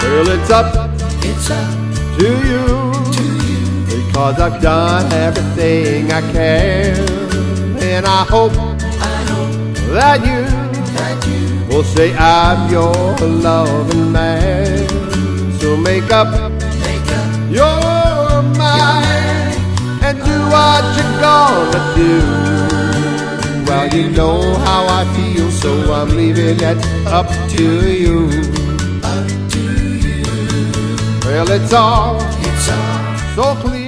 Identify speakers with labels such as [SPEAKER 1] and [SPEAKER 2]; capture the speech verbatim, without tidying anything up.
[SPEAKER 1] Well, it's up,
[SPEAKER 2] it's up
[SPEAKER 1] to you,
[SPEAKER 2] to you.
[SPEAKER 1] because I've done everything I can, and I hope,
[SPEAKER 2] I hope
[SPEAKER 1] that you,
[SPEAKER 2] that you
[SPEAKER 1] will say I'm your loving man. So make up,
[SPEAKER 2] make up
[SPEAKER 1] your mind, and do what you're gonna do. Well, you know how I feel, so I'm leaving it up to you.
[SPEAKER 2] up to you.
[SPEAKER 1] Well, it's all
[SPEAKER 2] It's all
[SPEAKER 1] so clear.